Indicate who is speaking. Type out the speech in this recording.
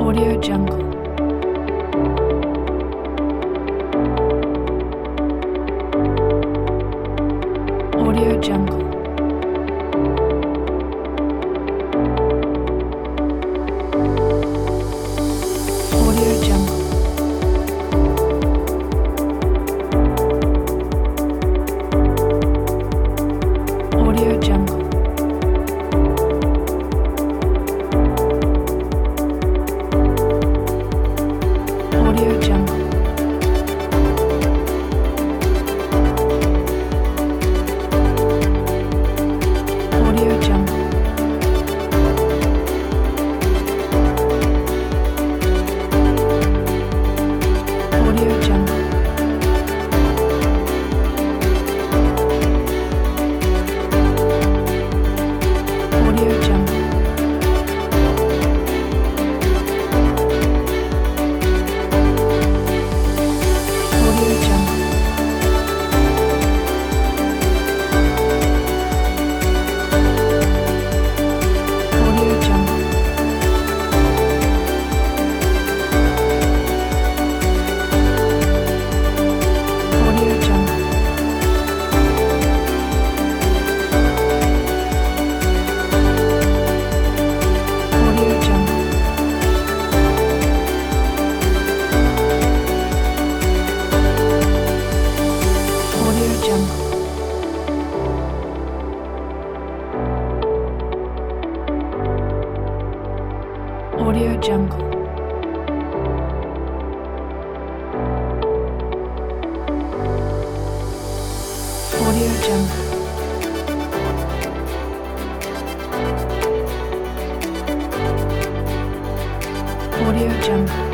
Speaker 1: Audio Jungle. Audio Jungle. Audio Jungle. Audio Jungle. Audio Jungle. Audio Jungle. Audio Jungle. Audio Jungle. Audio Jungle. Audio Jungle. Audio Jungle. Audio Jungle. Audio Jungle. Audio Jungle. Audio Jungle. Audio Jungle.